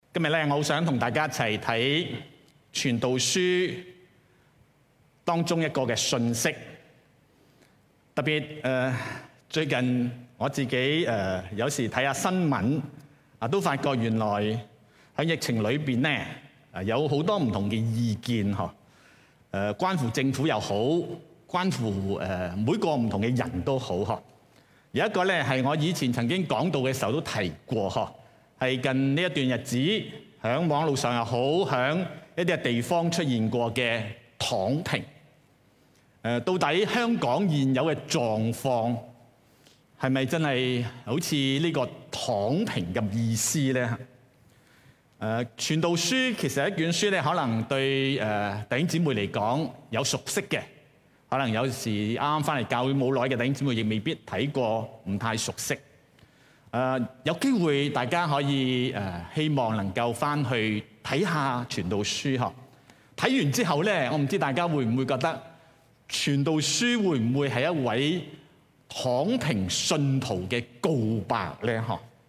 今日咧，我好想同大家一齊睇《傳道書》當中一個嘅信息。特別最近我自己有時睇下新聞都發覺原來喺疫情裏邊咧有好多唔同嘅意見關乎政府又好，關乎每個唔同嘅人都好有一個咧係我以前曾經講道嘅時候都提過係近呢一段日子喺網絡上又好，喺一啲嘅地方出現過嘅躺平。到底香港現有嘅狀況係咪真係好似呢個躺平嘅意思呢？傳道書其實係一卷書咧，可能對弟兄姊妹嚟講有熟悉嘅，可能有時啱啱翻嚟教會冇耐嘅弟兄姊妹亦未必睇過，唔太熟悉。有機會大家可以希望能夠翻去睇下傳道書睇完之後咧，我唔知大家會唔會覺得傳道書會唔會係一位躺平信徒嘅告白咧？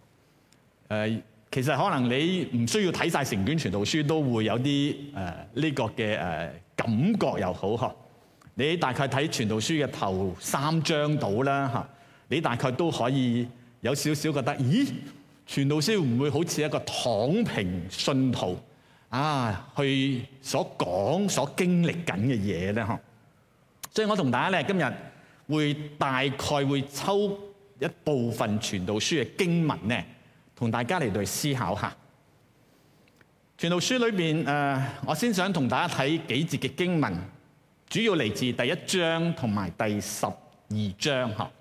其實可能你唔需要睇晒成卷傳道書，都會有啲呢個嘅感覺又好你大概睇傳道書嘅頭3章到啦你大概都可以有少少覺得，咦？傳道書會唔會好似一個躺平信徒去所講、所經歷緊嘅嘢咧？所以我同大家咧今日會大概會抽一部分傳道書嘅經文咧，同大家嚟到思考下。傳道書裏邊我先想同大家睇幾節嘅經文，主要嚟自第1章同埋第12章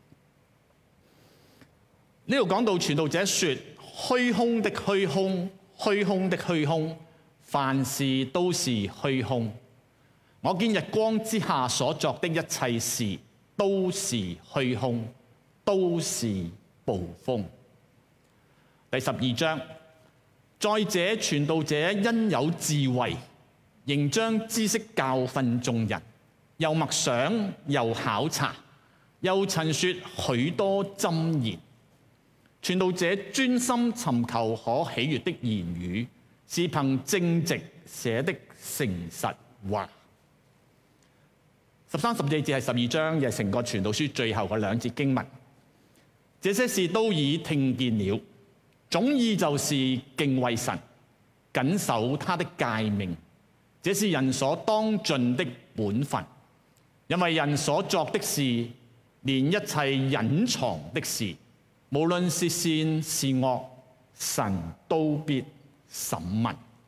呢度講到傳道者說：虛空的虛空，虛空的虛空，凡事都是虛空。我見日光之下所作的一切事都是虛空，都是捕風。第12章，再者傳道者因有智慧，仍將知識教訓眾人，又默想，又考察，又陳說許多箴言。傳道者專心尋求可喜悅的言語，是憑正直寫的誠實話。13、14節係12章，亦係成個傳道書最後嘅2節經文。這些事都已聽見了，總意就是敬畏神，謹守他的誡命，這是人所當盡的本分。因為人所作的事，連一切隱藏的事，無論是善是惡，神都必審問。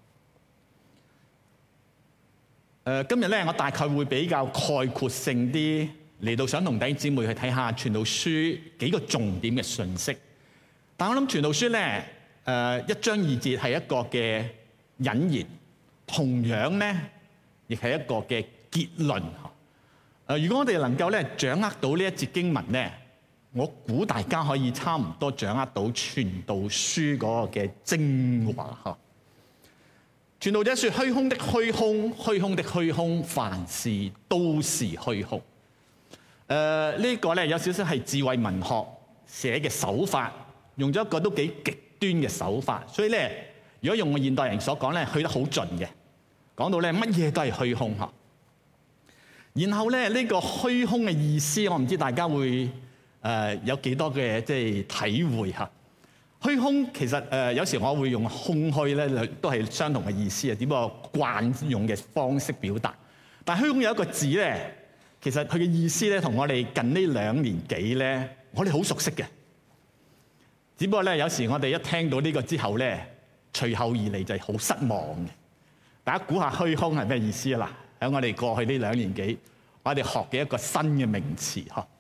今日咧，我大概會比較概括性啲嚟到，想同弟兄姊妹去睇下傳道書幾個重點嘅信息。但我諗傳道書咧，1章2節係一個嘅引言，同樣咧亦係一個嘅結論。如果我哋能夠咧掌握到呢一節經文咧，我估大家可以差唔多掌握到傳道書嗰個嘅精華。傳道者說：虛空的虛空，虛空的虛空，凡事都是虛空。呢個咧有少少係智慧文學寫嘅手法，用咗一個都幾極端嘅手法。所以咧，如果用我現代人所講咧，去得好盡嘅，講到咧乜嘢都係虛空。然後咧呢個虛空嘅意思，我唔知大家會有幾多嘅即係體會嚇。虛空其實有時我會用空虛咧，都係相同嘅意思只不過慣用嘅方式表達。但係虛空有一個字咧，其實佢嘅意思咧，同我哋近呢2年幾咧，我哋好熟悉嘅。只不過咧，有時我哋一聽到呢個之後咧，隨後而嚟就係好失望嘅。大家估下虛空係咩意思啊？嗱，喺我哋過去呢2年幾，我哋學嘅一個新嘅名詞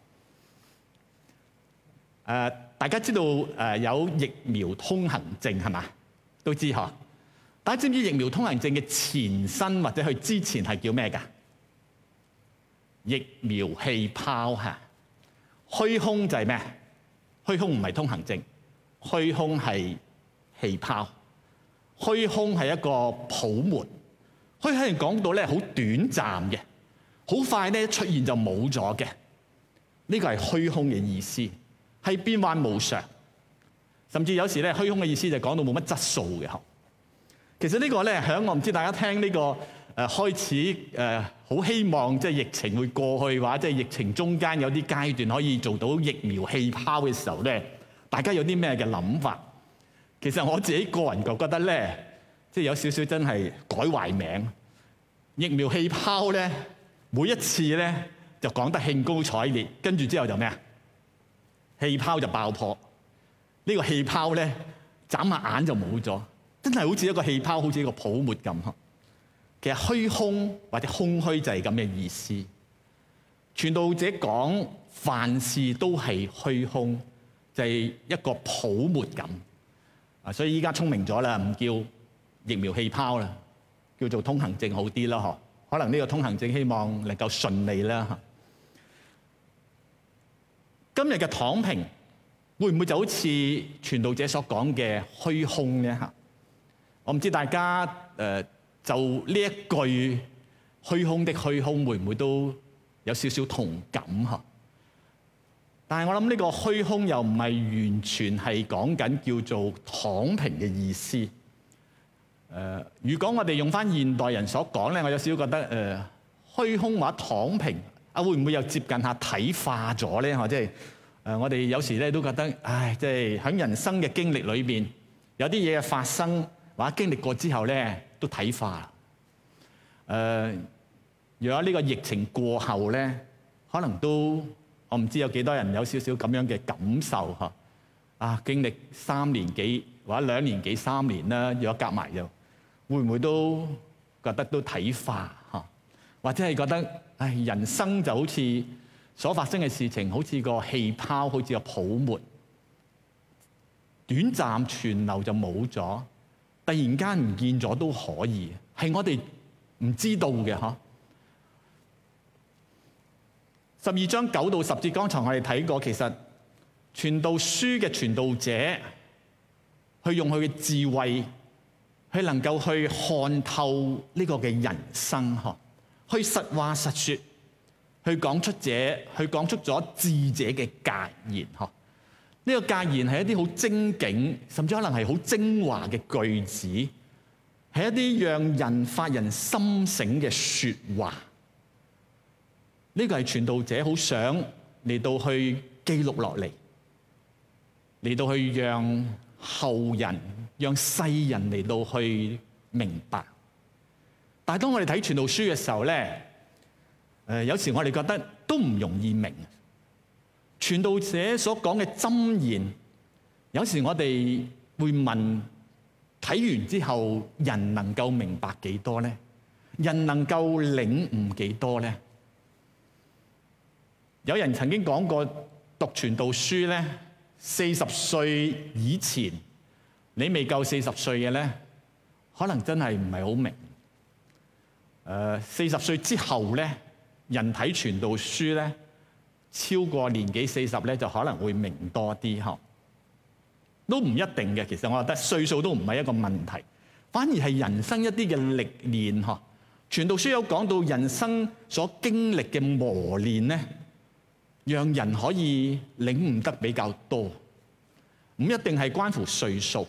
大家知道有疫苗通行證係嘛？都知嗬。大家知唔知疫苗通行證嘅前身或者佢之前係叫咩㗎？疫苗氣泡嚇。虛空就係咩？虛空唔係通行證，虛空係氣泡。虛空係一個泡沫。虛空係講到咧好短暫嘅，好快咧出現就冇咗嘅。呢個係虛空嘅意思。係變幻無常，甚至有時咧虛空嘅意思就講到冇乜質素嘅。 其實呢個咧，響我唔知大家聽呢個開始好希望即係疫情會過去，或者即係疫情中間有啲階段可以做到疫苗氣泡嘅時候咧，大家有啲咩嘅諗法？其實我自己個人就覺得咧，即係有少少真係改壞名。疫苗氣泡咧，每一次咧就講得興高采烈，跟住之後就咩啊？氣泡就爆破。呢個氣泡咧，眨下眼就冇咗。真係好似一個氣泡，好似一個泡沫咁。其實虛空或者空虛就係咁嘅意思。傳道者講凡事都係虛空，就係一個泡沫咁。所以依家聰明咗啦，唔叫疫苗氣泡啦，叫做通行證好啲啦。可能呢個通行證希望能夠順利啦。今日嘅躺平會唔會就好似傳道者所講嘅虛空呢？我唔知大家就呢一句虛空的虛空會唔會都有少少同感？但係我諗呢個虛空又唔係完全係講緊叫做躺平嘅意思。如果我哋用返現代人所講咧，我有少少覺得虛空或者躺平會唔會又接近下體化咗咧？即係我哋有時咧都覺得，即係喺人生嘅經歷裏邊有啲嘢嘅發生。或者經歷過之後咧，都體化啦。如果呢個疫情過後咧，可能都我唔知有幾多人有少少咁樣嘅感受嚇。經歷3年幾或者2年幾3年啦，如果夾埋就會唔會都覺得都體化嚇？或者係覺得人生就好似所發生嘅事情，好似個氣泡，好似個泡沫，短暫存留就冇咗。突然間唔見咗都可以，係我哋唔知道嘅嗬。12章9到10節，剛才我哋睇過，其實傳道書嘅傳道者，去用佢嘅智慧，去能夠去看透呢個嘅人生嗬，去實話實說，去講出咗智者嘅格言嗬。呢個格言係一啲好精警，甚至可能係好精華嘅句子，係一啲讓人發人深省嘅説話。呢個係傳道者好想嚟到去記錄落嚟，嚟到去讓後人、讓世人嚟到去明白。但係當我哋睇傳道書嘅時候咧，有時我哋覺得都唔容易明。傳道者所講嘅箴言，有時我哋會問：睇完之後，人能夠明白幾多咧？人能夠領悟幾多咧？有人曾經講過，讀傳道書咧，40歲以前，你未夠40歲嘅咧，可能真係唔係好明。40歲之後咧，人睇傳道書咧，超過年紀40咧，就可能會明多啲嗬，都唔一定嘅。其實我覺得歲數都唔係一個問題，反而係人生一啲嘅歷練嗬。傳道書有講到人生所經歷嘅磨練咧，讓人可以領悟得比較多，唔一定係關乎歲數。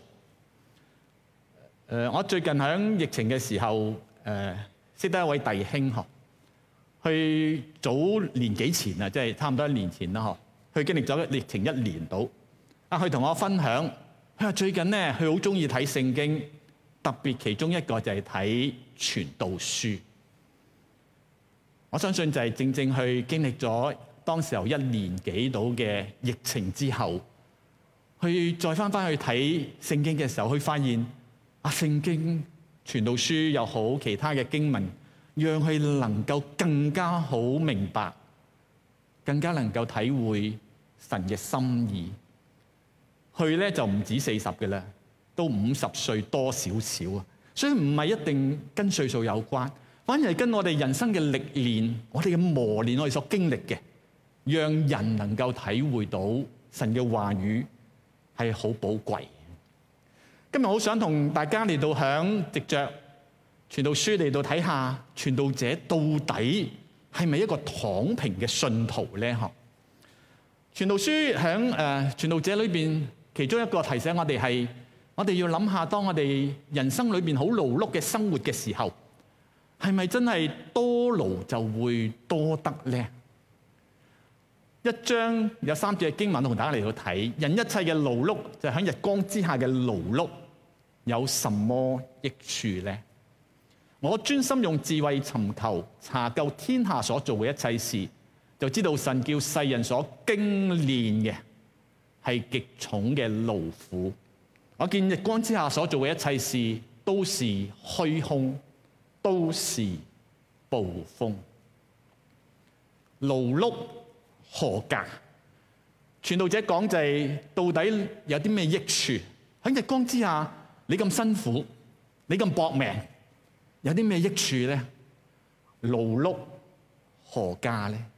我最近喺疫情嘅時候，識得一位弟兄嗬。去早年幾前啊，即係差唔多1年前啦，嗬。佢經歷咗疫情1年到，佢同我分享，佢話最近咧，佢好中意睇聖經，特別其中一個就係睇傳道書。我相信就係正正去經歷咗當時候1年幾到嘅疫情之後，去再翻去睇聖經嘅時候，佢發現聖經傳道書又好，其他嘅經文，讓佢能夠更加好明白，更加能夠體會神嘅心意。佢咧就唔止40嘅啦，都50歲多少少啊。所以唔係一定跟歲數有關，反而係跟我哋人生嘅歷練、我哋嘅磨練、我哋所經歷嘅，讓人能夠體會到神嘅話語係好寶貴。今日好想同大家嚟到響藉着傳道書嚟到睇下傳道者到底係咪一個躺平嘅信徒咧？嗬，傳道書響傳道者裏邊其中一個提醒我哋係我哋要諗下，當我哋人生裏邊好勞碌嘅生活嘅時候，係咪真係多勞就會多得呢？一章有3節嘅經文同大家嚟到睇，人一切嘅勞碌就喺日光之下嘅勞碌，有什麼益處呢？我專心用智慧尋求查究天下所做嘅一切事，就知道神叫世人所經練嘅係極重嘅勞苦。我見日光之下所做嘅一切事都是虛空，都是捕風。勞碌何價？傳道者講就係到底有啲咩益處？喺日光之下，你咁辛苦，你咁搏命，有啲咩益處咧？勞碌何價咧？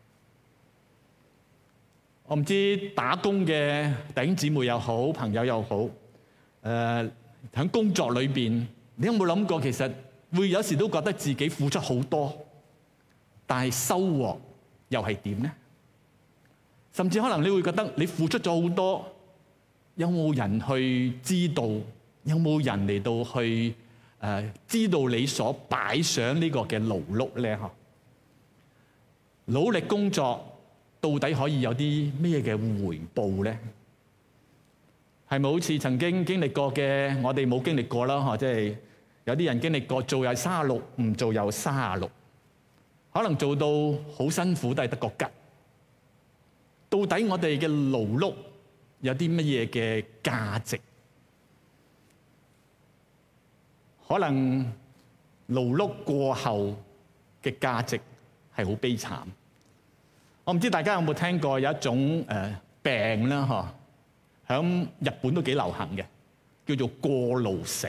我唔知打工嘅弟兄姊妹又好，朋友又好，喺工作裏邊，你有冇諗過其實會有時都覺得自己付出好多，但係收穫又係點呢？甚至可能你會覺得你付出咗好多，有冇人去知道？有冇人嚟到去知道你所擺上呢個嘅勞碌咧？嗬，努力工作到底可以有啲咩嘅回報咧？係咪好似曾經經歷過嘅，我哋冇經歷過啦？嗬，即係有啲人經歷過做又36，唔做又36，可能做到好辛苦都係得個吉。到底我哋嘅勞碌有啲乜嘢嘅價值？可能勞碌過後嘅價值係好悲慘。我唔知大家有冇聽過有一種病啦，響日本都幾流行嘅，叫做過勞死。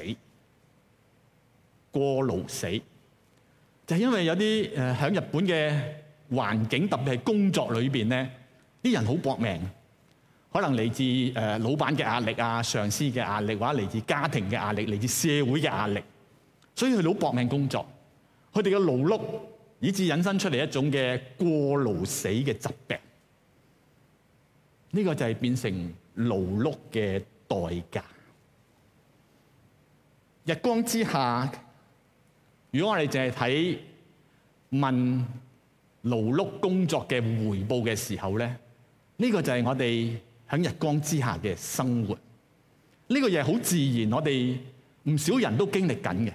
過勞死就係因為有啲響日本嘅環境，特別係工作裏邊咧，啲人好搏命，可能嚟自老闆嘅壓力啊、上司嘅壓力，或者嚟自家庭嘅壓力、嚟自社會嘅壓力，所以佢哋好搏命工作。佢哋嘅勞碌以致引申出嚟一種嘅過勞死嘅疾病。呢個就係變成勞碌嘅代價。日光之下，如果我哋淨係睇問勞碌工作嘅回報嘅時候咧，呢個就係我哋喺日光之下嘅生活。呢個嘢係好自然，我哋唔少人都經歷緊嘅。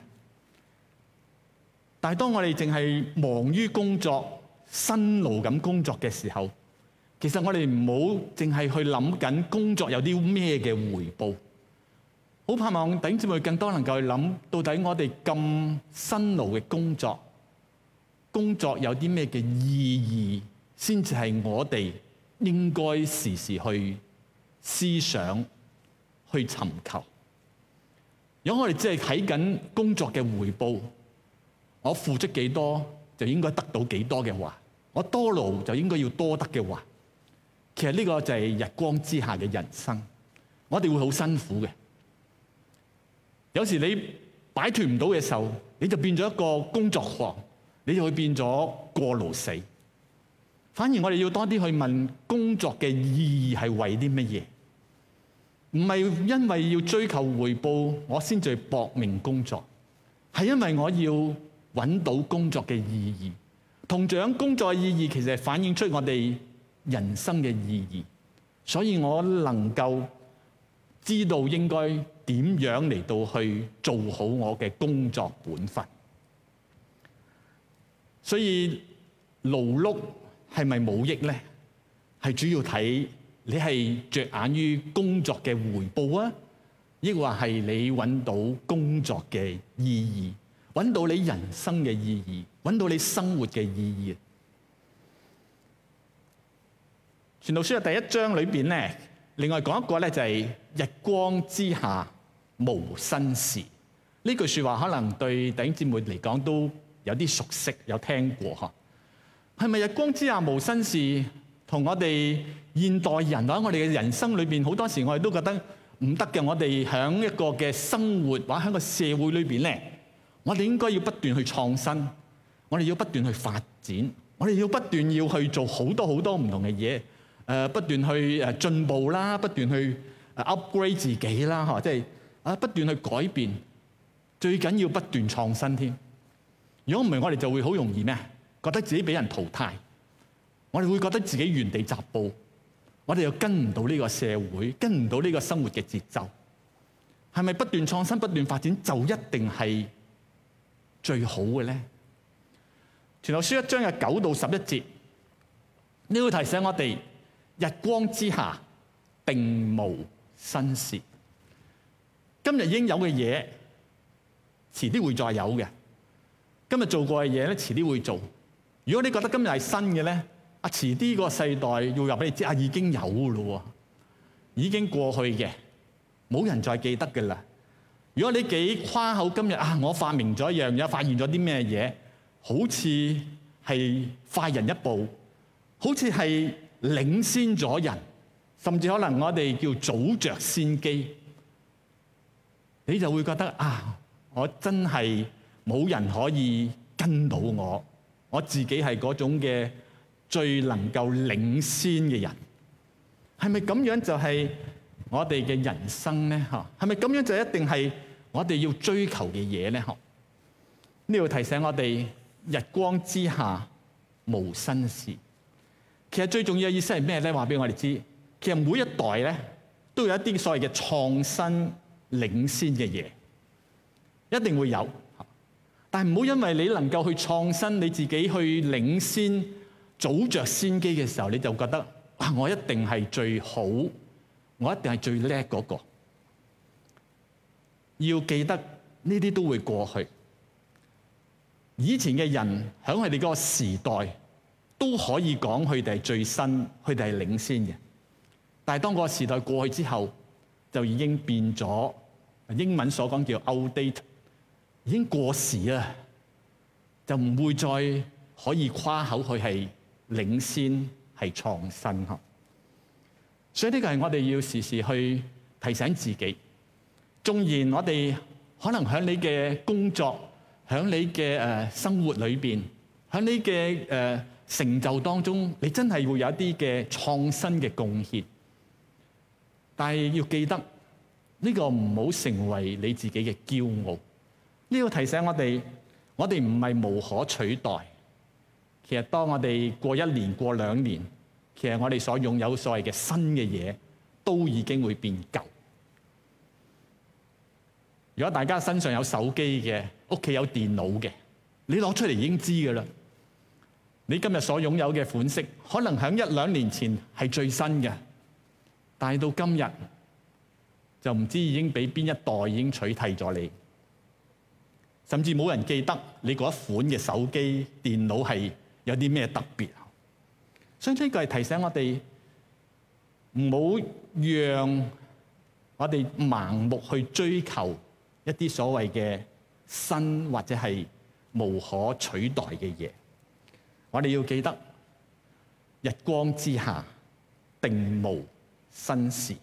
但係當我哋淨係忙於工作、辛勞咁工作嘅時候，其實我哋唔好淨係去諗緊工作有啲咩嘅回報。好盼望弟兄姊妹更多能夠去諗，到底我哋咁辛勞嘅工作有啲咩嘅意義，先至係我哋應該時時去思想、去尋求。如果我哋只係睇緊工作嘅回報，我付出幾多就應該得到幾多嘅話，我多勞就應該要多得嘅話，其實呢個就係日光之下嘅人生。我哋會好辛苦嘅。有時你擺脫唔到嘅時候，你就變咗一個工作狂，你就會變咗過勞死。反而我哋要多啲去問工作嘅意義係為啲乜嘢？唔係因為要追求回報，我先至去搏命工作，係因為我要揾到工作嘅意義。同樣工作嘅意義其實係反映出我哋人生嘅意義，所以我能夠知道應該點樣嚟到去做好我嘅工作本分。所以勞碌係咪冇益咧？係主要睇你係着眼於工作嘅回報啊，抑或係你揾到工作嘅意義，揾到你人生嘅意義，揾到你生活嘅意義。傳道書嘅第1章裏邊咧，另外講一個咧就係日光之下無新事。呢句説話可能對弟兄姊妹嚟講都有啲熟悉，有聽過嚇。係咪日光之下無新事？同我哋現代人或者我哋嘅人生裏邊，好多時我哋都覺得唔得嘅。我哋喺一個嘅生活或者喺個社會裏邊咧，我哋應該要不斷去創新，我哋要不斷去發展，我哋要不斷要去做好多好多唔同嘅嘢，不斷去進步啦，不斷去upgrade 自己啦，即係不斷去改變，最緊要不斷創新添。如果唔係，我哋就會好容易咩？覺得自己俾人淘汰，我哋會覺得自己原地踏步，我哋又跟唔到呢個社會，跟唔到呢個生活嘅節奏。係咪不斷創新、不斷發展就一定係最好嘅咧？傳道書1章嘅9到11節，呢個提醒我哋：日光之下並無新事。今日已經有嘅嘢，遲啲會再有嘅。今日做過嘅嘢咧，遲啲會做。如果你覺得今日係新嘅咧，遲啲個世代要話俾你知，已經有咯，已經過去嘅，冇人再記得㗎啦。如果你幾誇口今日我發明咗一樣嘢，發現咗啲咩嘢，好似係快人一步，好似係領先咗人，甚至可能我哋叫早着先機，你就會覺得我真係冇人可以跟到我自己係嗰種嘅最能夠領先嘅人。係咪咁樣就係我哋嘅人生咧？係咪咁樣就一定係我哋要追求嘅嘢咧？呢度提醒我哋：日光之下無新事。其實最重要嘅意思係咩咧？話俾我哋知，其實每一代咧都有一啲所謂嘅創新領先嘅嘢，一定會有。但係唔好因為你能夠去創新，你自己去領先、早着先機嘅時候，你就覺得我一定係最好，我一定係最叻嗰個。要記得呢啲都會過去。以前嘅人喺佢哋嗰個時代都可以講佢哋係最新，佢哋係領先嘅。但係當嗰個時代過去之後，就已經變咗，英文所講叫 outdated， 已經過時啦，就唔會再可以誇口佢係領先、係創新。所以呢個係我哋要時時去提醒自己。縱然我哋可能喺你嘅工作、喺你嘅生活裏邊、喺你嘅成就當中，你真係會有一啲嘅創新嘅貢獻，但係要記得呢個唔好成為你自己嘅驕傲。呢個提醒我哋唔係無可取代。其實當我哋過1年、過2年，其實我哋所擁有所謂嘅新嘅嘢，都已經會變舊。如果大家身上有手機嘅，屋企有電腦嘅，你攞出嚟已經知㗎啦。你今日所擁有嘅款式，可能喺1、2年前係最新嘅，但係到今日就唔知已經俾邊一代已經取替咗你，甚至冇人記得你嗰一款嘅手機、電腦係有啲咩特別。所以呢個係提醒我哋唔好讓我哋盲目去追求一啲所謂嘅新或者係無可取代嘅嘢。我哋要記得，日光之下並無新事。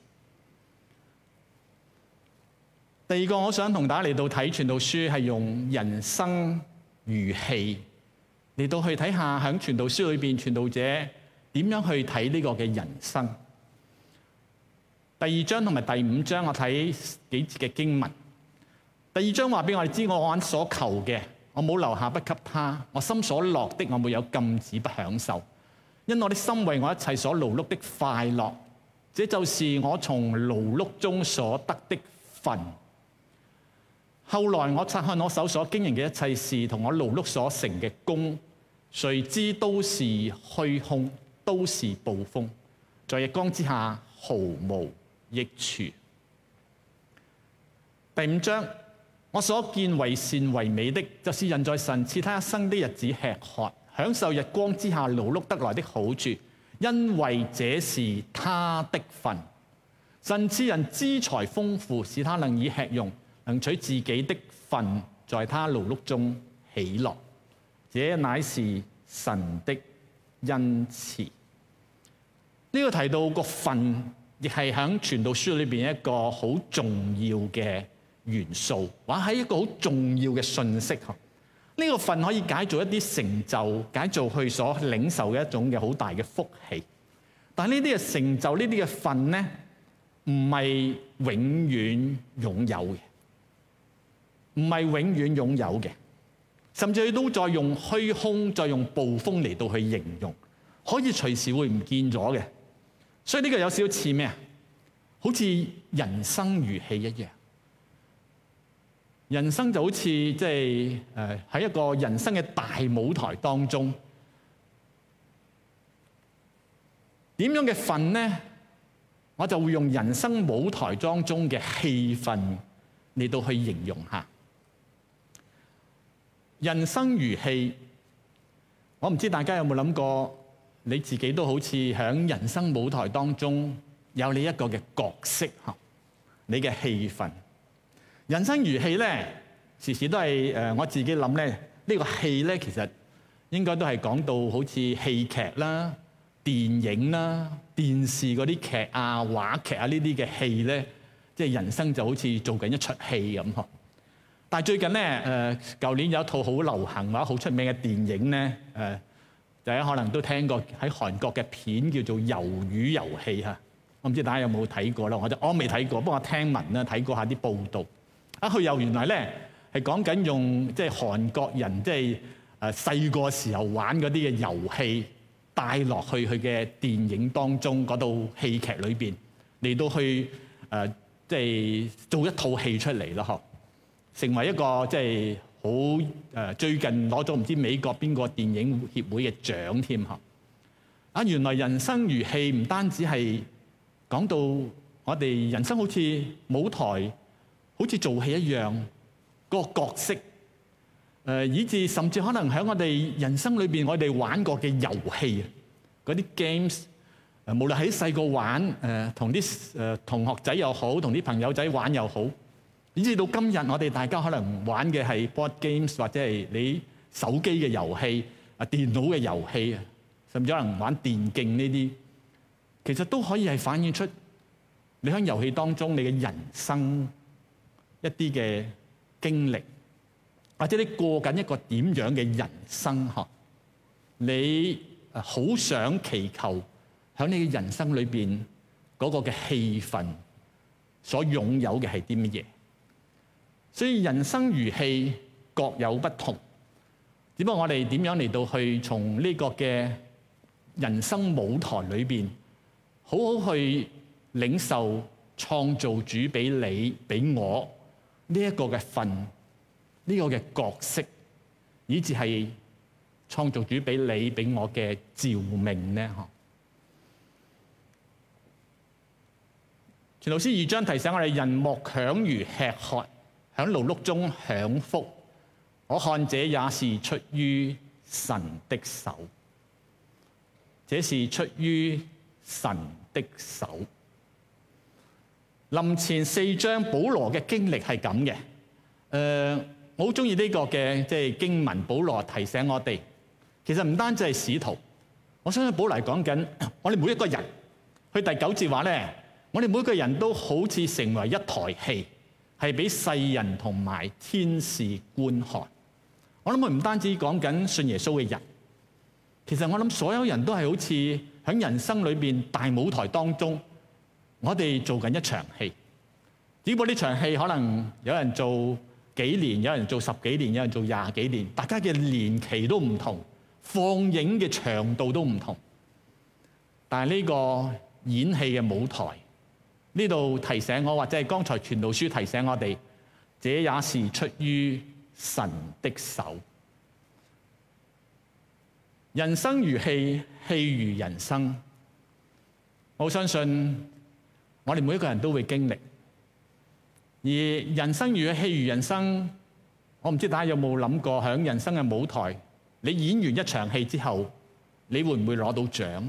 第二個我想同大家嚟到睇傳道書，係用人生如戲嚟到去睇下喺傳道書裏邊傳道者點樣去睇呢個嘅人生。第2章同埋第5章，我睇幾節嘅經文。第2章話俾我哋知，我眼所求嘅，我冇留下不給他；我心所樂的，我沒有禁止不享受。因我的心為我一切所勞碌的快樂，這就是我從勞碌中所得的分。後來我察看我手所經營嘅一切事，同我勞碌所成嘅功，誰知都是虛空，都是捕風，在日光之下毫無益處。第5章，我所見為善為美的，就是人在神賜他一生的日子吃喝，享受日光之下勞碌得來的好處，因為這是他的份。神賜人資財豐富，使他能以吃用，能取自己的份，在他勞碌中喜樂，這乃是神的恩賜。呢個提到個份，亦係喺傳道書裏邊一個好重要嘅元素，或係一個好重要嘅信息。呢個份可以解做一啲成就，解做佢所領受嘅一種嘅好大嘅福氣。但係呢啲嘅成就，呢啲嘅份咧， 唔係永遠擁有嘅，唔係永遠擁有嘅，甚至佢都再用虛空、再用暴風嚟到去形容，可以隨時會唔見咗嘅。所以呢個有少少似咩啊？好似人生如戲一樣。人生就好似即係喺一個人生嘅大舞台當中，點樣嘅份呢？我就會用人生舞台當中嘅氣氛嚟到去形容下。人生如戲，我唔知大家有冇諗過，你自己都好似喺人生舞台當中有你一個嘅角色嚇，你嘅戲份。人生如戲咧，時時都係我自己諗咧，呢個戲咧其實應該都係講到好似戲劇啦、電影啦、電視嗰啲劇啊、話劇啊呢啲嘅戲咧，即係人生就好似做緊一出戲咁呵。但係最近咧，舊年有一套好流行或者好出名嘅電影咧，大家可能都聽過喺韓國嘅片叫做《魷魚遊戲》嚇。我唔知大家有冇睇過啦，我未睇過，不過我聽聞啦，睇過下啲報道。佢又原來咧係講緊用即係韓國人即係細個時候玩嗰啲嘅遊戲帶落去佢嘅電影當中嗰套戲劇裏邊嚟到去即係做一套戲出嚟咯，成為一個即係好最近攞咗唔知美國邊個電影協會嘅獎添嚇。原來人生如戲唔單止係講到我哋人生好似舞台，好似做戲一樣，嗰個角色以至甚至可能喺我哋人生裏邊，我哋玩過嘅遊戲嗰啲 games， 無論喺細個玩同啲同學仔又好，同啲朋友仔玩又好，以至到今日我哋大家可能玩嘅係 board games 或者係你手機嘅遊戲電腦嘅遊戲，甚至可能玩電競呢啲，其實都可以係反映出你喺遊戲當中你嘅人生一啲嘅經歷，或者你過緊一個點樣嘅人生呵？你好想祈求喺你嘅人生裏邊嗰個嘅氣氛所擁有嘅係啲乜嘢？所以人生如戲，各有不同。只不過我哋點樣嚟到去從呢個嘅人生舞台裏邊，好好去領受創造主俾你俾我呢一個嘅份，呢個嘅角色，以至係創造主俾你俾我嘅召命呢？傳道書2章提醒我哋：人莫強如吃喝，喺勞碌中享福。我看這也是出於神的手，這是出於神的手。林前4章保羅嘅經歷係咁嘅。我好中意呢個嘅即係經文，保羅提醒我哋，其實唔單止係使徒，我相信保羅講緊我哋每一個人。佢第9節話咧，我哋每一個人都好似成為一台戲，係俾世人同埋天使觀看。我諗佢唔單止講緊信耶穌嘅人，其實我諗所有人都係好似喺人生裏邊大舞台當中，我哋做緊一場戲。只不過呢場戲可能有人做幾年，有人做10幾年，有人做20幾年，大家嘅年期都唔同，放映嘅長度都唔同。但係呢個演戲嘅舞台，呢度提醒我，或者係剛才傳道書提醒我哋，這也是出於神的手。人生如戲，戲如人生。我相信我哋每一個人都會經歷。而人生如戲如人生，我唔知大家有冇諗過，喺人生嘅舞台，你演完一場戲之後，你會唔會攞到獎？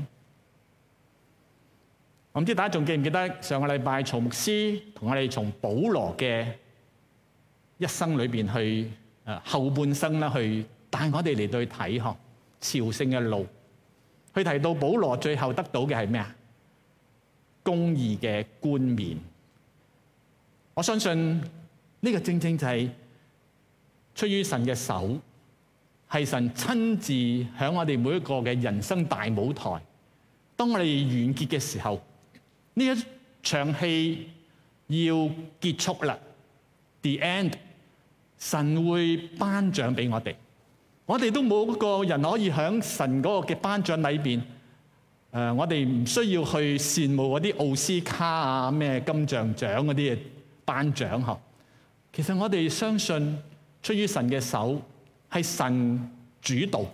我唔知大家仲記唔記得上個禮拜曹牧師同我哋從保羅嘅一生裏邊去後半生啦，去帶我哋嚟到去睇朝聖嘅路。佢提到保羅最後得到嘅係咩啊？公義嘅冠冕。我相信呢個正正就係出於神嘅手，係神親自喺我哋每一個嘅人生大舞台。當我哋完結嘅時候，呢一場戲要結束啦 ，the end， 神會頒獎俾我哋。我哋都冇一個人可以喺神嗰個嘅頒獎禮邊，我哋唔需要去羨慕嗰啲奧斯卡啊、咩金像獎嗰啲嘅頒獎嗬。其實我哋相信出於神嘅手，係神主導，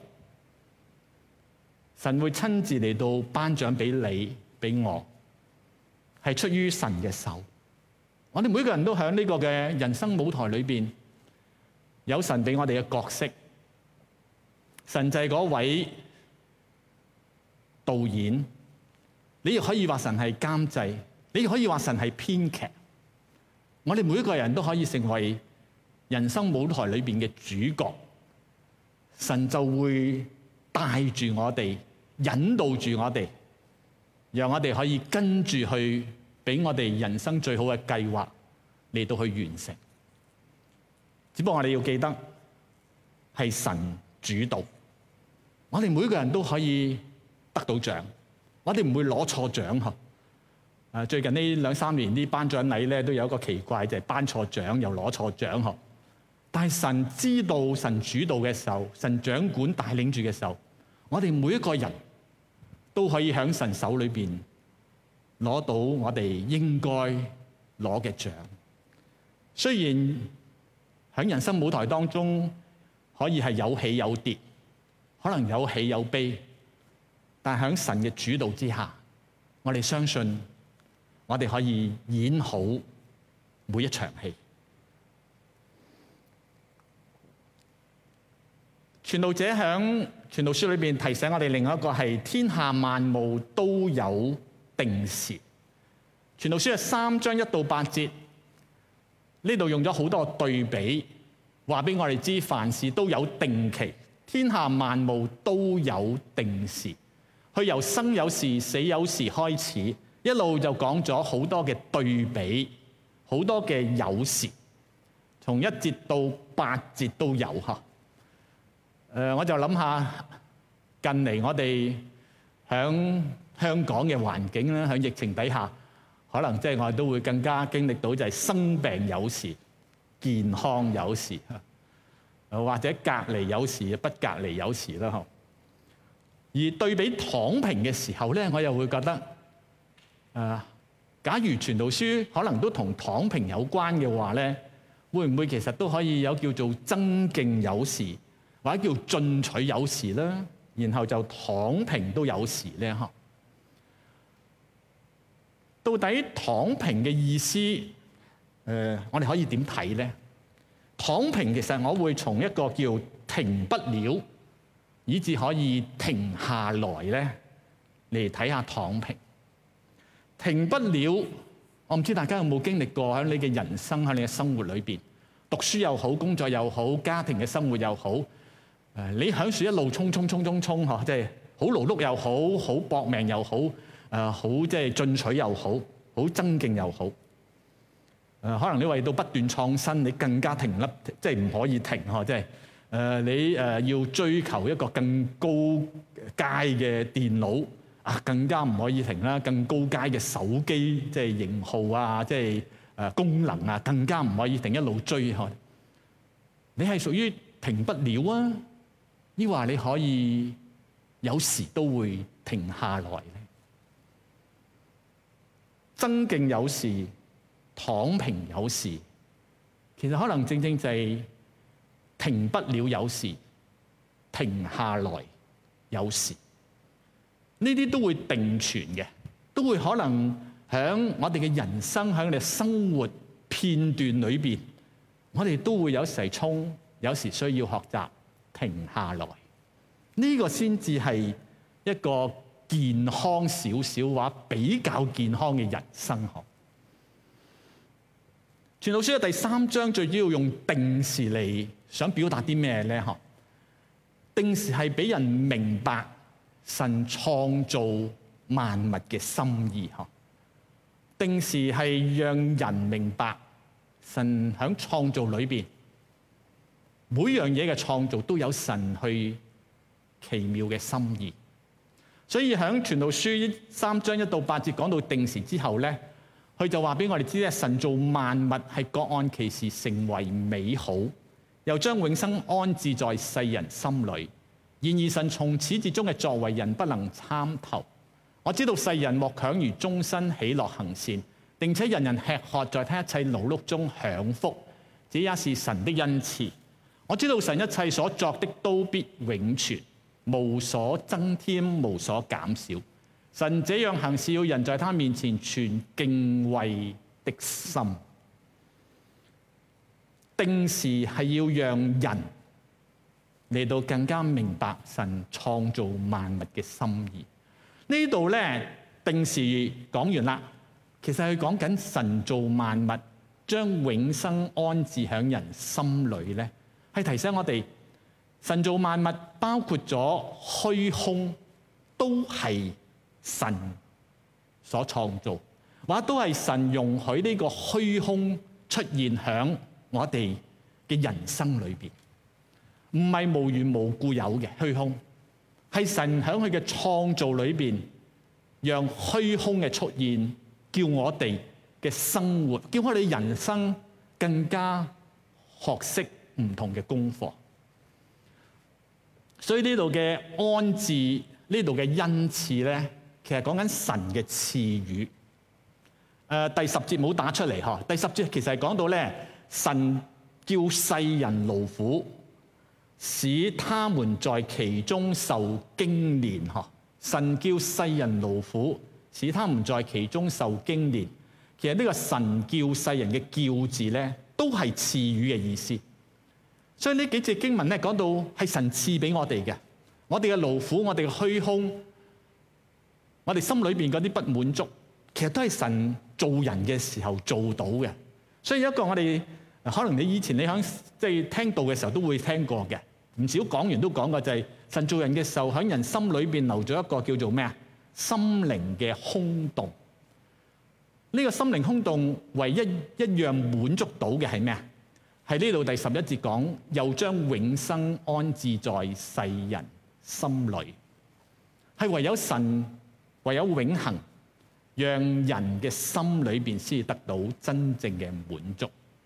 神會親自嚟到頒獎俾你、俾我，係出於神嘅手。我哋每個人都喺呢個嘅人生舞台裏邊，有神俾我哋嘅角色。神就係嗰位導演，你亦可以話神係監製，你亦可以話神係編劇。我哋每一個人都可以成為人生舞台裏邊嘅主角，神就會帶住我哋，引導住我哋，讓我哋可以跟住去俾我哋人生最好嘅計劃嚟到去完成。只不過我哋要記得係神主導，我哋每個人都可以得到獎，我哋唔會攞錯獎嗬。最近呢2-3年啲頒獎禮咧都有一個奇怪，就係頒錯獎又攞錯獎嗬。但係神知道、神主導嘅時候，神掌管帶領住嘅時候，我哋每一個人都可以喺神手裏邊攞到我哋應該攞嘅獎。雖然喺人生舞台當中可以係有起有跌，可能有喜有悲，但係喺神嘅主導之下，我哋相信我哋可以演好每一場戲。傳道者喺傳道書裏邊提醒我哋另外一個係天下萬物都有定時。傳道書係3章1到8節，呢度用咗好多對比，話俾我哋知凡事都有定期，天下萬物都有定時。佢由生有時、死有時開始，一路就講咗好多嘅對比，好多嘅有時，從1節到8節都有嚇。我就諗下近嚟我哋喺香港嘅環境咧，喺疫情底下，可能即係我哋都會更加經歷到就係生病有時、健康有時，或者隔離有時、不隔離有時啦。而對比躺平嘅時候咧，我又會覺得假如傳道書可能都同躺平有關嘅話咧，會唔會其實都可以有叫做增勁有時，或者叫進取有時啦，然後就躺平都有時咧？到底躺平嘅意思，我哋可以點睇咧？躺平其實我會從一個叫停不了，以至可以停下來咧嚟睇下躺平。停不了，我唔知大家有冇經歷過喺你嘅人生、喺你嘅生活裏邊，讀書又好、工作又好、家庭嘅生活又好，你響樹一路衝即係好勞碌又好、好搏命又好、好即係進取又好、好增勁又好。可能你為到不斷創新，你更加停甩，即係唔可以停呵，即係你要追求一個更高階嘅電腦更加唔可以停啦，更高階嘅手機即係型號啊，即係功能啊，更加唔可以停，一路追呵。你係屬於停不了啊，抑或你可以有時都會停下來咧？增勁有時，躺平有時，其實可能正正就係停不了有時，停下來有時。呢啲都會並存嘅，都會可能喺我哋嘅人生、喺我哋生活片段裏邊，我哋都會有時衝，有時需要學習停下來。呢個先至係一個健康少少話比較健康嘅人生學。傳道書嘅第3章最主要用定時嚟想表達啲咩咧？定時係俾人明白神創造萬物嘅心意。定時係讓人明白神喺創造裏邊每樣嘢嘅創造都有神去奇妙嘅心意。所以喺傳道書3章1到8節講到定時之後咧， 佢就話俾我哋知咧，神造萬物係各按其時成為美好，又將永生安置在世人心裏。然而神從始至終嘅作為，人不能參透。我知道世人莫強如終身喜樂行善，並且人人吃喝，在他一切勞碌中享福，這也是神的恩賜。我知道神一切所作的都必永存，無所增添，無所減少。神這樣行，是要人在他面前存敬畏的心。定時係要讓人嚟到更加明白神創造萬物嘅心意。呢度咧，定時講完啦，其實佢講緊神造萬物，將永生安置喺人心裏咧，係提醒我哋神造萬物包括咗虛空，都係神所創造，或者都係神容許呢個虛空出現喺我哋嘅人生裏邊，唔係無緣無故有嘅虛空，係神喺佢嘅創造裏邊，讓虛空嘅出現，叫我哋嘅生活，叫我哋人生更加學識唔同嘅功課。所以呢度嘅安置，呢度嘅恩賜咧，其實講緊神嘅賜予。第10節冇打出嚟嗬。第10節其實係講到咧，神叫世人勞苦，使他們在其中受經練嗬。神叫世人勞苦，使他們在其中受經練。其實呢個神叫世人嘅叫字咧，都係賜予嘅意思。所以呢幾節經文咧，講到係神賜俾我哋嘅，我哋嘅勞苦，我哋嘅虛空，我哋心裏邊嗰啲不滿足，其實都係神做人嘅時候做到嘅。所以一個我哋可能你以前你響即係聽道嘅時候都會聽過嘅，唔少講員都講過，就係神做人嘅時候喺人心裏邊留咗一個叫做咩啊？心靈嘅空洞。呢個心靈空洞唯一一樣滿足到嘅係咩啊？係呢度第11節講，又將永生安置在世人心裏，係唯有神，唯有永恆，讓人嘅心裏邊先至得到真正嘅滿足。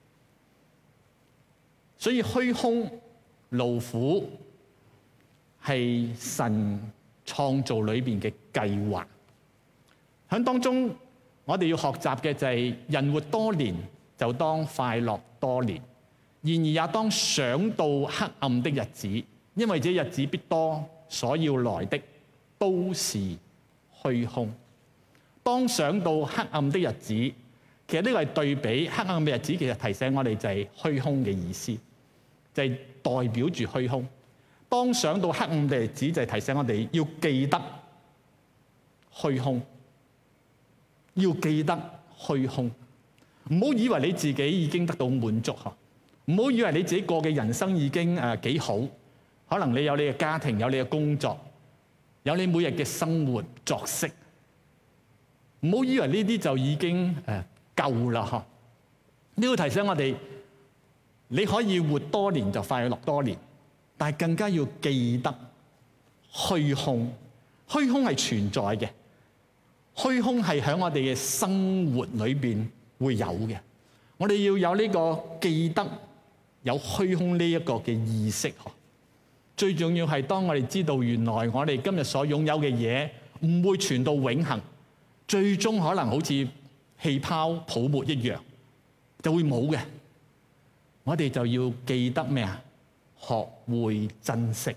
所以虛空勞苦係神創造裏邊嘅計劃。喺當中，我哋要學習嘅就係人活多年，就當快樂多年。然而也當想到黑暗的日子，因為這日子必多，所要來的都是虛空。當想到黑暗的日子，其實呢個係對比黑暗嘅日子，其實提醒我哋就係虛空嘅意思，就係代表住虛空。當想到黑暗嘅日子，就係提醒我哋要記得虛空，要記得虛空。唔好以為你自己已經得到滿足嚇。唔好以為你自己過嘅人生已經幾好，可能你有你嘅家庭，有你嘅工作，有你每日嘅生活作息。唔好以為呢啲就已經夠啦嗬。呢個提醒我哋，你可以活多年就快樂多年，但係更加要記得虛空。虛空係存在嘅，虛空係喺我哋嘅生活裏邊會有嘅。我哋要有呢個記得有虛空呢一個嘅意識。最重要係當我哋知道原來我哋今日所擁有嘅嘢唔會傳到永恆，最終可能好似氣泡泡沫一樣就會冇嘅。我哋就要記得咩啊？學會珍惜，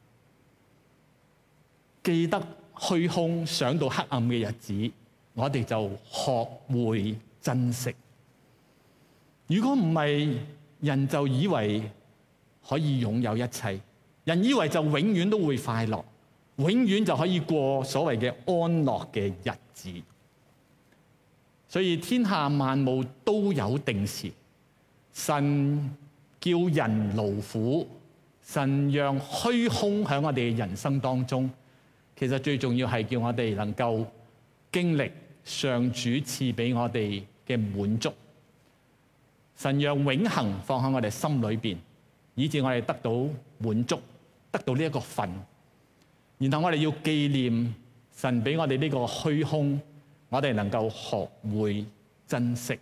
記得虛空，想到黑暗嘅日子，我哋就學會珍惜。如果唔係，人就以為可以擁有一切，人以為就永遠都會快樂，永遠就可以過所謂嘅安樂嘅日子。所以天下萬物都有定時，神叫人勞苦，神讓虛空喺我哋嘅人生當中，其實最重要係叫我哋能夠經歷上主賜俾我哋嘅滿足。神讓永恆放喺我哋心裏邊，以致我哋得到滿足，得到呢一個份。然後我哋要紀念神俾我哋呢個虛空，我哋能夠學會珍惜。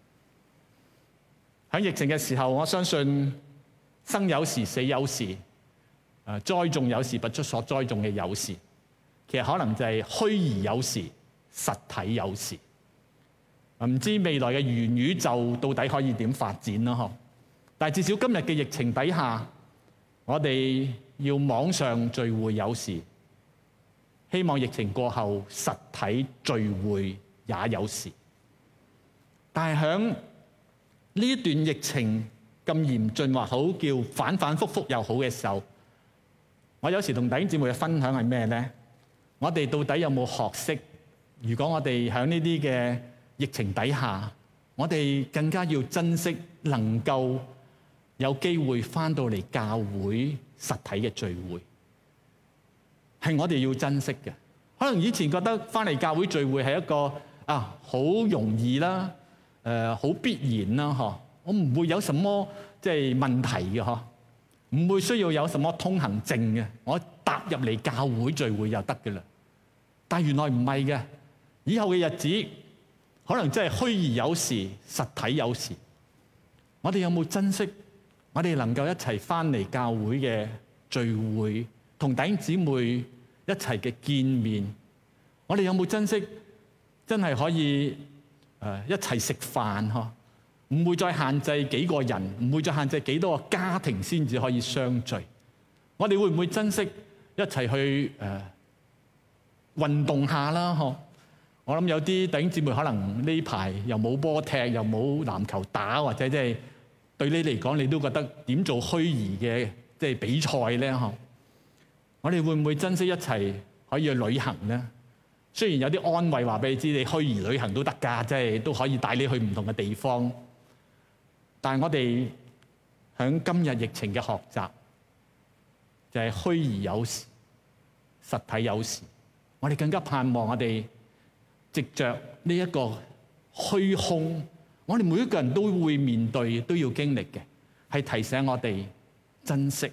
喺疫情嘅時候，我相信生有時，死有時，栽種有時，不出所栽種嘅有時，其實可能就係虛擬有時，實體有時。唔知未來嘅元宇宙到底可以點發展啦？但係至少今日嘅疫情底下，我哋要網上聚會有時，希望疫情過後實體聚會也有時。但係響呢一段疫情咁嚴峻或好，叫反反覆覆又好嘅時候，我有時同弟兄姊妹嘅分享係咩呢？我哋到底有冇學識？如果我哋喺呢啲嘅疫情底下，我哋更加要珍惜能夠有機會返到嚟教會實體嘅聚會，係我哋要珍惜嘅。可能以前覺得返嚟教會聚會係一個好容易啦，好必然啦，嗬，我唔會有什麼即係問題嘅，嗬，唔會需要有什麼通行證嘅，我踏入嚟教會聚會就得嘅啦。但係原來唔係嘅，以後嘅日子可能真係虛擬有時，實體有時。我哋有冇珍惜我哋能夠一齊返嚟教會嘅聚會，同弟兄姊妹一齊嘅見面？我哋有冇珍惜真係可以一齊食飯？嗬，唔會再限制幾個人，唔會再限制幾多個家庭先至可以相聚。我哋會唔會珍惜一齊去運動下啦？嗬，我諗有啲弟兄姊妹可能呢排又冇波踢，又冇籃球打，或者即係對你嚟講，你都覺得點做虛擬嘅即係比賽咧？嗬，我哋會唔會珍惜一齊可以去旅行咧？雖然有啲安慰話俾你知，你虛擬旅行都得㗎，即係都可以帶你去唔同嘅地方。但係我哋響今日疫情嘅學習，就係虛擬有時，實體有時。我哋更加盼望我哋藉着呢一個虛空，我哋每一個人都會面對，都要經歷嘅，係提醒我哋珍惜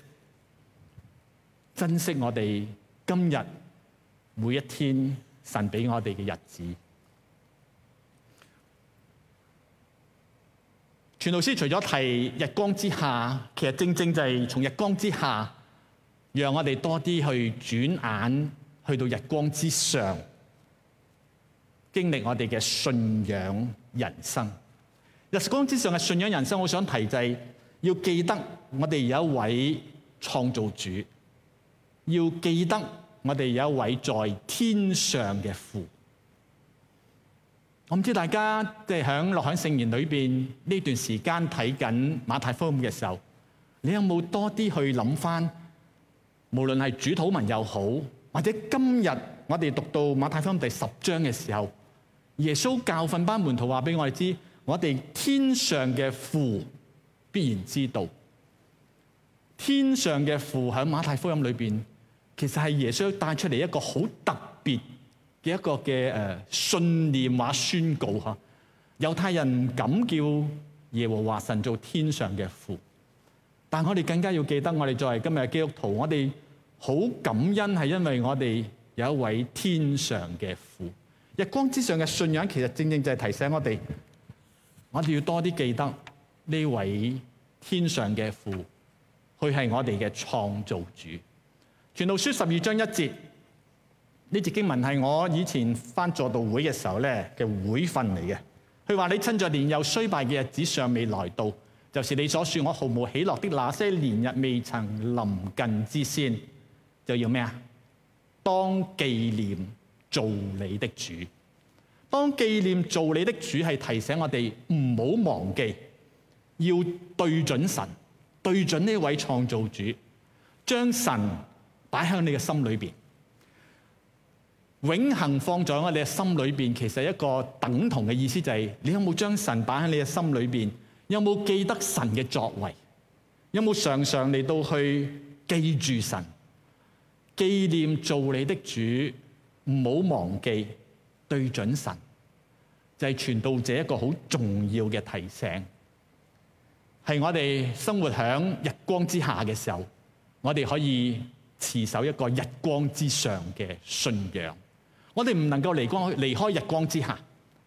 我哋今日每一天神俾我哋嘅日子。傳道書除咗提日光之下，其實正正就係從日光之下，讓我哋多啲去轉眼去到日光之上，經歷我哋嘅信仰人生。日光之上嘅信仰人生，我想提就係要記得我哋有一位創造主，要記得我哋有一位在天上嘅父。我唔知大家即係喺樂享聖言裏邊呢段時間睇緊馬太福音嘅時候，你有冇多啲去諗翻？無論係主禱文又好，或者今日我哋讀到馬太福音第10章嘅時候，耶穌教訓班門徒話俾我哋知，我哋天上嘅父必然知道。天上嘅父喺馬太福音裏邊，其實係耶穌帶出嚟一個好特別嘅一個嘅信念或宣告嚇。猶太人唔敢叫耶和華神做天上嘅父，但我哋更加要記得，我哋作為今日嘅基督徒，我哋好感恩係因為我哋有一位天上嘅父。日光之上嘅信仰，其實正正就係提醒我哋，我哋要多啲記得呢位天上嘅父，佢係我哋嘅創造主。傳道書12章1節，呢節經文係我以前返座道會嘅時候咧嘅會訓嚟嘅。佢話：你趁着年幼衰敗嘅日子尚未來到，就是你所說我毫無喜樂的那些年日未曾臨近之先，就要咩啊？當紀念造你的主。當紀念造你的主係提醒我哋唔好忘記，要對準神，對準呢位創造主，將神擺喺你嘅心裏邊，永恆放在我哋嘅心裏邊。其實一個等同嘅意思就係，你有冇將神擺喺你嘅心裏邊？有冇記得神嘅作為？有冇常常嚟到去記住神？紀念造你的主，唔好忘記對準神，就係傳道者一個好重要嘅提醒。係我哋生活喺日光之下嘅時候，我哋可以持守一個日光之上嘅信仰。我哋唔能夠離開日光之下，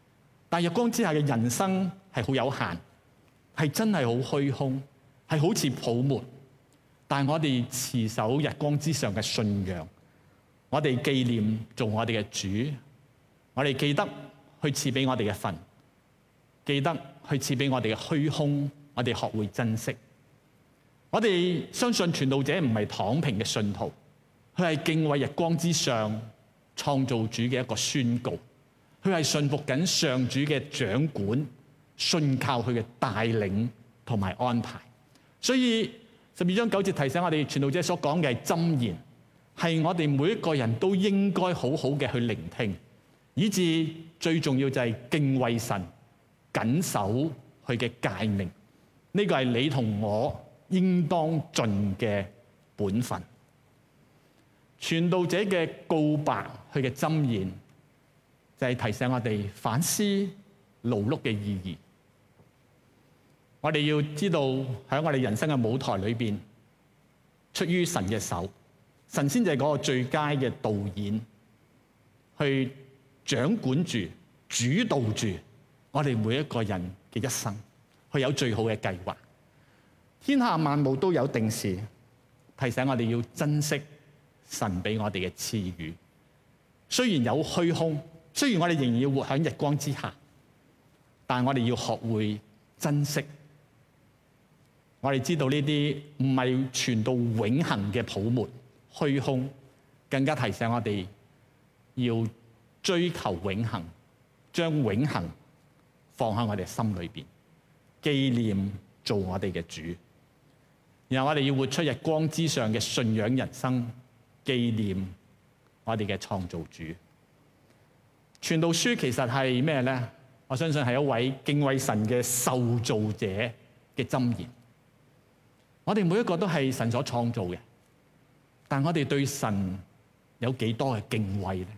但日光之下嘅人生係好有限，係真係好虛空，係好似泡沫。但係我哋持守日光之上嘅信仰，我哋紀念做我哋嘅主，我哋記得去賜俾我哋嘅份，記得去賜俾我哋嘅虛空，我哋學會珍惜。我哋相信傳道者唔係躺平嘅信徒，佢係敬畏日光之上創造主嘅一個宣告，佢係信服緊上主嘅掌管，信靠佢嘅帶領同埋安排。所以12章9節提醒我哋，傳道者所講嘅係箴言，係我哋每一個人都應該好好嘅去聆聽，以致最重要就係敬畏神，謹守佢嘅誡命。呢個係你同我應當盡嘅本分。傳道者嘅告白，佢嘅箴言就係提醒我哋反思勞碌嘅意義。我哋要知道喺我哋人生嘅舞台裏邊，出於神嘅手，神先就係嗰個最佳嘅導演，去掌管住、主導住我哋每一個人嘅一生，佢有最好嘅計劃。天下萬物都有定時，提醒我哋要珍惜神俾我哋嘅賜予。雖然有虛空，雖然我哋仍然要活喺日光之下，但我哋要學會珍惜。我哋知道呢啲唔係傳到永恆嘅泡沫、虛空，更加提醒我哋要追求永恆，將永恆放喺我哋心裏邊，紀念做我哋嘅主。然後我哋要活出日光之上嘅信仰人生，紀念我哋嘅創造主。傳道書其實係咩呢？我相信係一位敬畏神嘅受造者嘅箴言。我哋每一個都係神所創造嘅，但我哋對神有幾多嘅敬畏呢？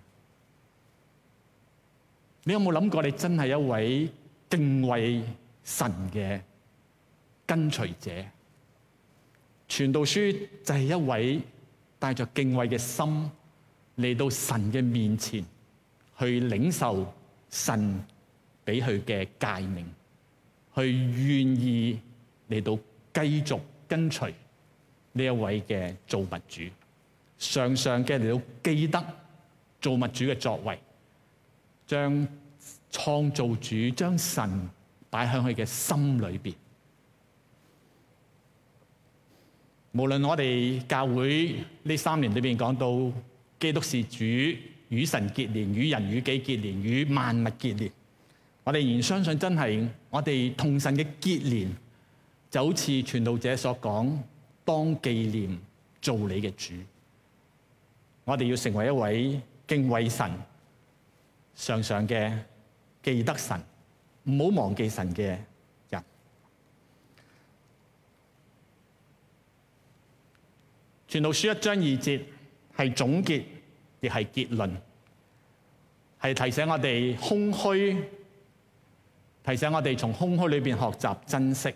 你有冇諗過你真係一位敬畏神嘅跟隨者？傳道書就係一位帶着敬畏嘅心嚟到神嘅面前，去領受神俾佢嘅誡命，去願意嚟到繼續跟隨呢一位嘅造物主，常常嘅嚟到記得造物主嘅作為，將創造主、將神擺喺佢嘅心裏邊。無論我哋教會呢3年裏邊講到基督是主，與神結連，與人與己結連，與萬物結連，我哋仍然相信真係我哋同神嘅結連，就好似傳道者所講，當紀念做你嘅主。我哋要成為一位敬畏神、常常嘅記得神，唔好忘記神嘅人。傳道書1章2節係總結，亦係結論，係提醒我哋空虛，提醒我哋從空虛裏邊學習珍惜，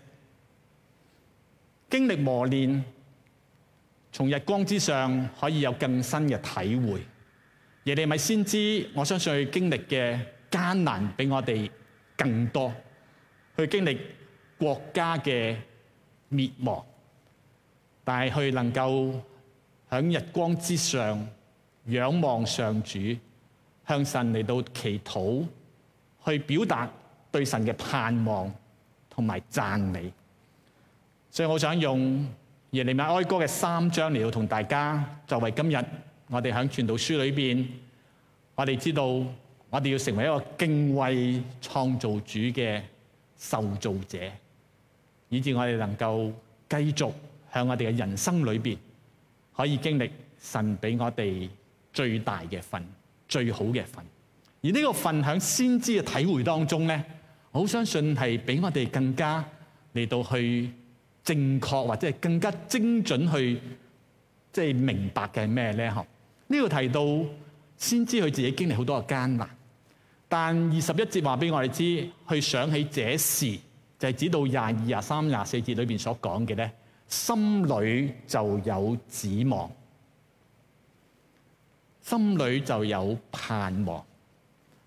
經歷磨練，從日光之上可以有更新嘅體會。耶利米先知，我相信佢經歷嘅艱難比我哋更多，佢經歷國家嘅滅亡，但係佢能夠喺日光之上仰望上主，向神嚟到祈禱，去表達對神嘅盼望同埋讚美。所以我想用耶利米哀歌嘅3章嚟到同大家作為今日我哋喺傳道書裏邊，我哋知道我哋要成為一個敬畏創造主嘅受造者，以致我哋能夠繼續喺我哋嘅人生裏邊可以經歷神俾我哋最大嘅份、最好嘅份。而呢個份喺先知嘅體會當中咧，我好相信係比我哋更加嚟到去正確或者係更加精準去明白嘅係咩咧？呢度提到先知佢自己經歷好多嘅艱難，但21節話俾我哋知，去想起這事，就係指到22、23、24節裏邊所講嘅咧，心裏就有指望，心裏就有盼望。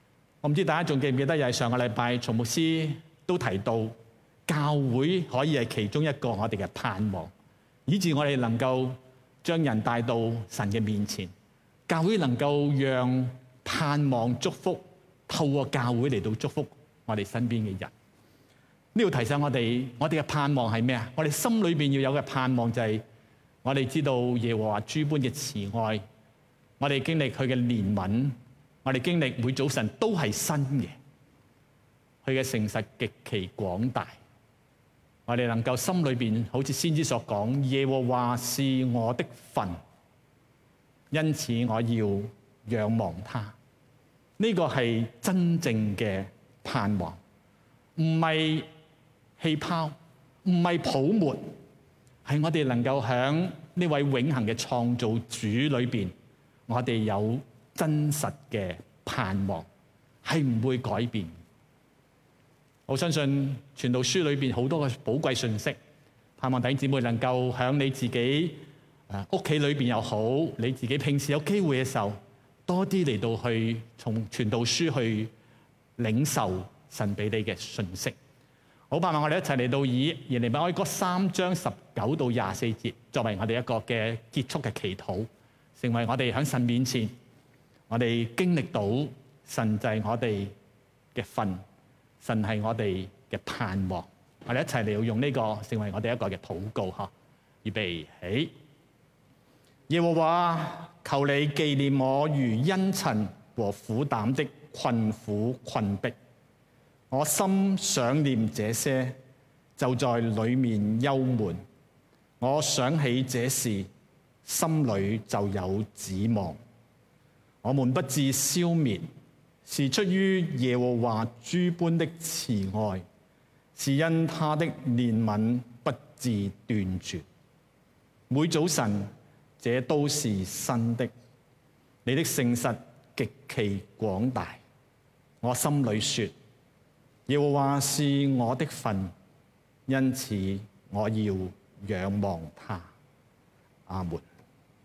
我唔知大家仲記唔記得，又係上個禮拜曹牧師都提到，教會可以係其中一個我哋嘅盼望，以致我哋能夠將人帶到神嘅面前。教會能夠讓盼望祝福透過教會嚟到祝福我哋身邊嘅人。呢度提醒我哋嘅盼望係咩啊？我哋心裏邊要有嘅盼望就係我哋知道耶和華諸般嘅慈愛，我哋經歷佢嘅憐憫，我哋經歷每早晨都係新嘅，佢嘅誠實極其廣大。我哋能夠心裏邊好似先知所講，耶和華是我的份，因此我要仰望他。呢個係真正嘅盼望，唔係氣泡，唔係泡沫，係我哋能夠喺呢位永恆嘅創造主裏邊，我哋有真實嘅盼望，係唔會改變。我相信傳道書裏邊好多嘅寶貴信息，盼望弟兄姊妹能夠喺你自己屋企裏邊又好，你自己平時有機會嘅時候，多啲嚟到去從傳道書去領受神俾你嘅信息。好，盼望我哋一齊嚟到以耶利米哀歌3章19到24節作為我哋一個嘅結束嘅祈禱，成為我哋喺神面前，我哋經歷到神就係我哋嘅份，神係我哋嘅盼望。我哋一齊嚟到用呢個成為我哋一個嘅禱告嚇。預備起，耶和華，求你紀念我如茵蔯和苦膽的困苦困迫。我心想念這些，就在裡面憂悶。我想起這事，心裡就有指望。我們不致消滅，是出於耶和華諸般的慈愛，是因他的憐憫不致斷絕。每早晨，這都是新的。你的誠實極其廣大。我心裡說，耶和華是我的份，因此我要仰望他。阿門。